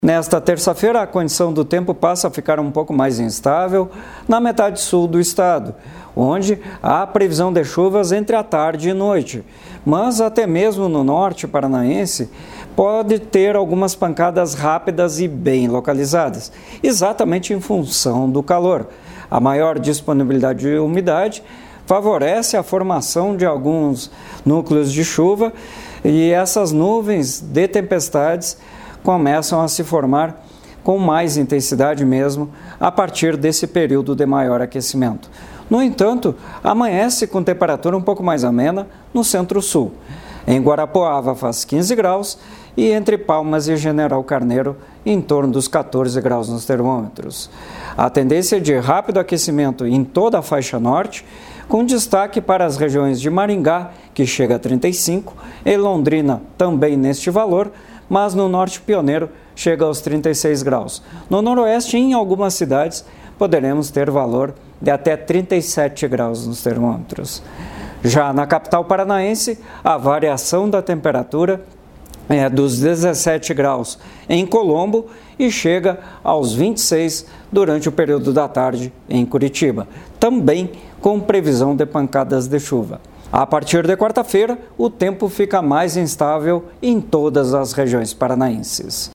Nesta terça-feira, a condição do tempo passa a ficar um pouco mais instável na metade sul do estado, onde há previsão de chuvas entre a tarde e noite. Mas até mesmo no norte paranaense pode ter algumas pancadas rápidas e bem localizadas, exatamente em função do calor. A maior disponibilidade de umidade favorece a formação de alguns núcleos de chuva e essas nuvens de tempestades começam a se formar com mais intensidade mesmo a partir desse período de maior aquecimento. No entanto, amanhece com temperatura um pouco mais amena no centro-sul. Em Guarapuava faz 15 graus e entre Palmas e General Carneiro em torno dos 14 graus nos termômetros. A tendência é de rápido aquecimento em toda a faixa norte, com destaque para as regiões de Maringá, que chega a 35, e Londrina também neste valor, mas no norte pioneiro chega aos 36 graus. No noroeste, em algumas cidades, poderemos ter valor de até 37 graus nos termômetros. Já na capital paranaense, a variação da temperatura é dos 17 graus em Colombo e chega aos 26 durante o período da tarde em Curitiba, também com previsão de pancadas de chuva. A partir de quarta-feira, o tempo fica mais instável em todas as regiões paranaenses.